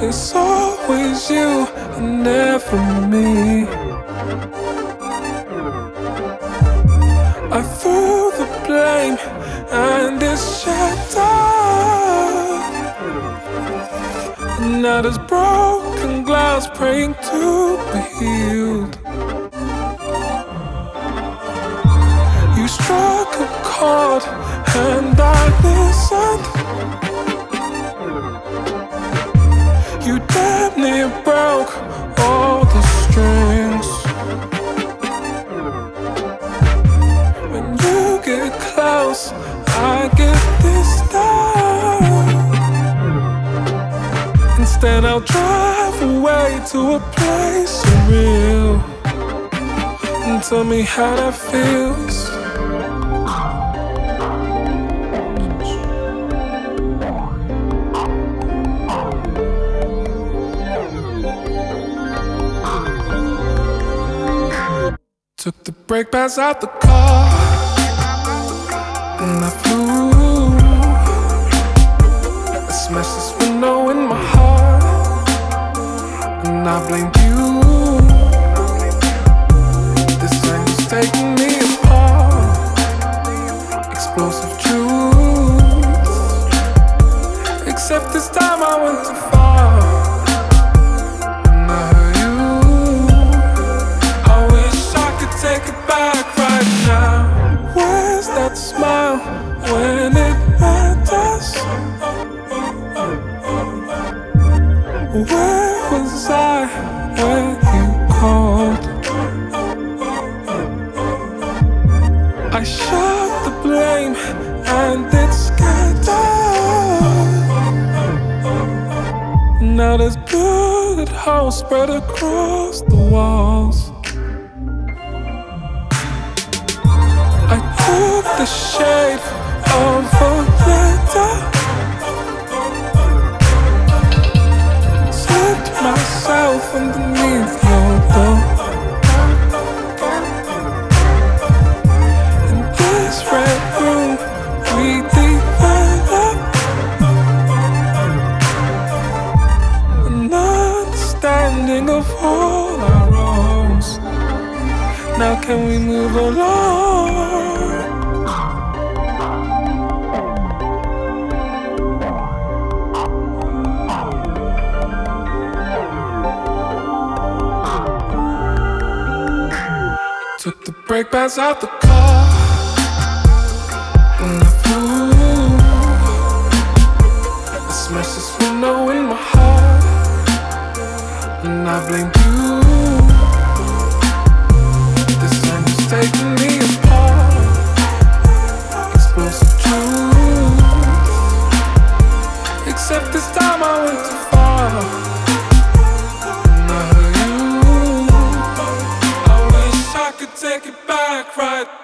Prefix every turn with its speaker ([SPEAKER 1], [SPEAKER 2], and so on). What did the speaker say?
[SPEAKER 1] It's always you and never me. I threw the blame and it's shattered. And now there's broken glass praying to be healed. You struck a chord and I listened. You damn near broke all the strings. When you get close, I get distant. Instead I'll drive away to a place surreal and tell me how that feels. Took the brake pads out the car and I flew. I smashed this window in my heart and I blamed you. This anger's taking me apart. Explosive truths. Except this time I went too far. And I hurt you. I wish I could take it back right now. Where's that smile when it matters? Where was I when you called? I shot the blame and it scattered. Now there's bullet holes spread across the walls. I took the shape of a letter, slipped myself underneath your door. In this red room we developed an understanding of all our wrongs. Now can we move along? Took the brake pads out the car and I flew. I smashed this window in my heart and I blamed you. This anger's taking me apart. Explosive truths. Except this time I went too far. And I hurt you. I wish I could take it back right